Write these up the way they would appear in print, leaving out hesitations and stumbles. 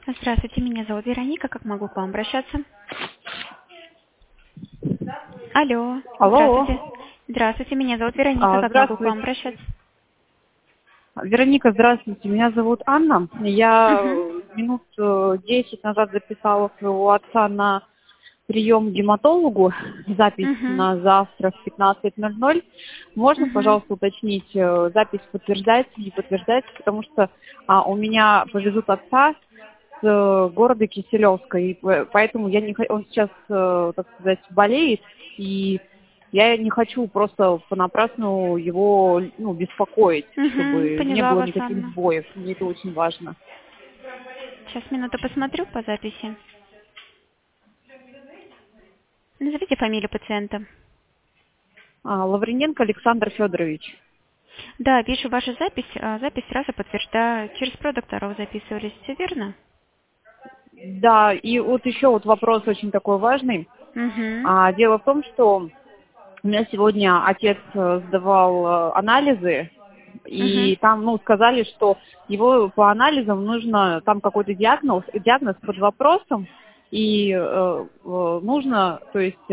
Здравствуйте, меня зовут Вероника. Как могу к вам обращаться? Алло, Алло. здравствуйте. Здравствуйте, меня зовут Вероника. Как могу к вам Здравствуйте. обращаться? Вероника, здравствуйте. Меня зовут Анна. Я Угу, минут 10 назад записала своего отца на прием к гематологу. Запись угу, на завтра в 15:00. Можно, угу, пожалуйста, уточнить, запись подтверждается, не подтверждается, потому что у меня повезут отца с города Киселевска, и поэтому я не, он сейчас, так сказать, болеет, и я не хочу просто понапрасну его беспокоить, угу. чтобы не Поняла было вас, никаких Анна. сбоев. Мне это очень важно. Сейчас минуту посмотрю по записи. Назовите фамилию пациента. Лавриненко Александр Федорович. Да, вижу вашу запись. Запись сразу подтверждаю. Через продукторов записывались, все верно? Да, и вот еще вот вопрос очень такой важный. Угу, Дело в том, что у меня сегодня отец сдавал анализы, угу, и там, сказали, что его по анализам нужно, там какой-то диагноз под вопросом, и нужно, то есть,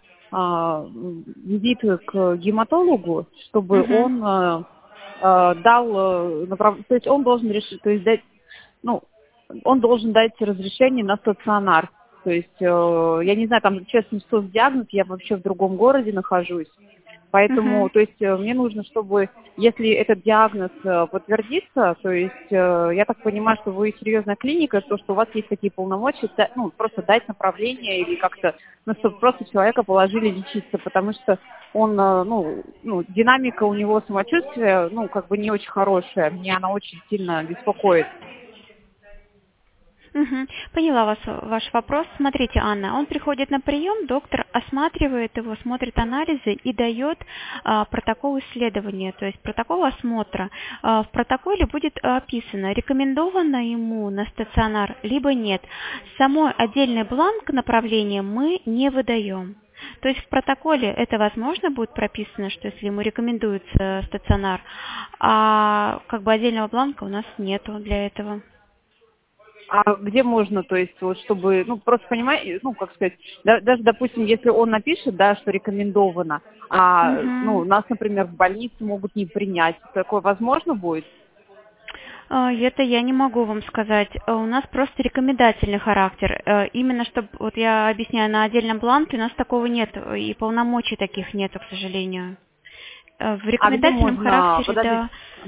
визит к гематологу, чтобы угу, он дал, то есть он должен решить, то есть дать, ну, он должен дать разрешение на стационар. То есть, я не знаю, там, честно, что с диагноз, я вообще в другом городе нахожусь. Поэтому, угу. то есть, мне нужно, чтобы, если этот диагноз подтвердится, то есть, я так понимаю, что вы серьезная клиника, то, что у вас есть такие полномочия, просто дать направление или как-то, чтобы просто человека положили лечиться, потому что он, динамика у него самочувствия, как бы не очень хорошая, меня она очень сильно беспокоит. Мгм. Поняла ваш вопрос. Смотрите, Анна, он приходит на прием, доктор осматривает его, смотрит анализы и дает протокол исследования, то есть протокол осмотра. В протоколе будет описано, рекомендовано ему на стационар, либо нет. Самой отдельный бланк направления мы не выдаем. То есть в протоколе это возможно будет прописано, что если ему рекомендуется стационар, а как бы отдельного бланка у нас нету для этого. А где можно, то есть, вот, чтобы, просто понимаете, как сказать, даже, допустим, если он напишет, да, что рекомендовано, Мгм. нас, например, в больнице могут не принять, такое возможно будет? Это я не могу вам сказать. У нас просто рекомендательный характер. Именно чтобы, вот я объясняю, на отдельном бланке у нас такого нет, и полномочий таких нету, к сожалению. В А где рекомендательном можно, характере, подождите, да.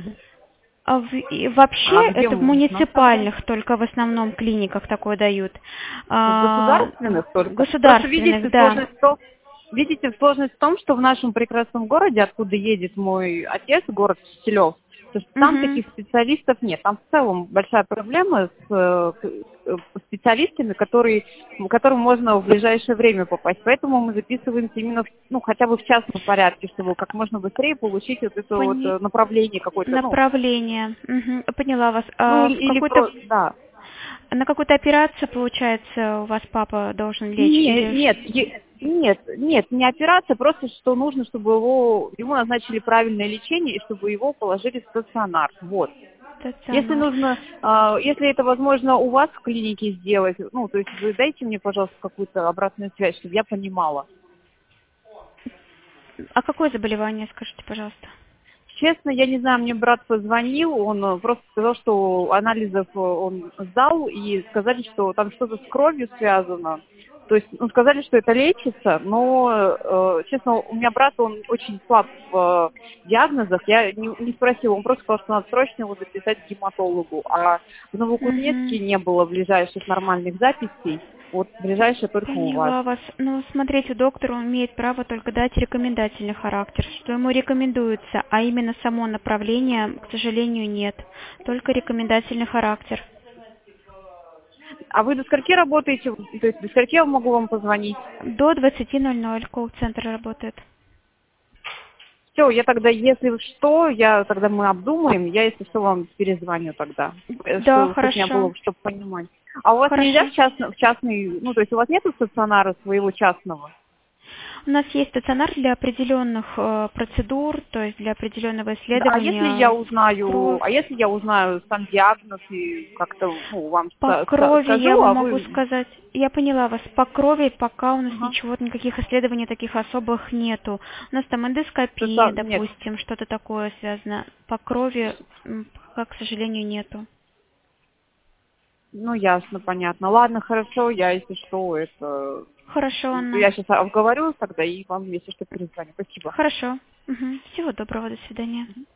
И вообще а где это в можно тогда? муниципальных только в основном клиниках такое дают. В государственных только? Просто Государственных, да. видите, сложность в том, что в нашем прекрасном городе, откуда едет мой отец, город Киселев, то что там Мгм. таких специалистов нет. Там в целом большая проблема с специалистами, которым можно в ближайшее время попасть. Поэтому мы записываемся именно, хотя бы в частном порядке, чтобы как можно быстрее получить вот это вот Пони- направление какое-то, Направление. Мгм. Поняла вас. В или какой-то просто, да. На какую-то операцию, получается, у вас папа должен лечь Нет, или нет, нет, не операция, просто что нужно, чтобы ему назначили правильное лечение и чтобы его положили в стационар. Вот. Если стационар? нужно, если это возможно у вас в клинике сделать, то есть вы дайте мне, пожалуйста, какую-то обратную связь, чтобы я понимала. А какое заболевание, скажите, пожалуйста? Честно, я не знаю, мне брат позвонил, он просто сказал, что анализов он сдал, и сказали, что там что-то с кровью связано. То есть, сказали, что это лечится, но, честно, у меня брат, он очень слаб в диагнозах. Я не спросила, он просто сказал, что надо срочно его записать к гематологу. А в Новокузнецке Угу. не было ближайших нормальных записей. Вот ближайшая только у вас. Поняла вас. Ну, смотрите, доктор он имеет право только дать рекомендательный характер, что ему рекомендуется, а именно само направление, к сожалению, нет. Только рекомендательный характер. А вы до скольки работаете? То есть до скольки я могу вам позвонить? До 20:00 колл-центр работает. Все, я тогда, если что, тогда мы обдумаем, я, если что, вам перезвоню тогда, Да, чтобы у меня хорошо. было, чтобы понимать. А у вас нельзя Хорошо. в частный, то есть у вас нет стационара своего частного? У нас есть стационар для определенных процедур, то есть для определенного Да, исследования. Кровь. а если я узнаю сам диагноз и как-то, ну, вам По крови я скажу, вам а могу вы... сказать, я поняла вас, по крови пока у нас Ага. ничего, никаких исследований таких особых нету. У нас там эндоскопия, Нет, допустим, что-то такое связано. По крови пока, к сожалению, нету. ну, ясно, понятно. Ладно, хорошо, я, если что, это... Хорошо, Анна. Я сейчас обговорю тогда и вам, если что, перезвоню. Спасибо. Хорошо. Мгм. Всего доброго, до свидания.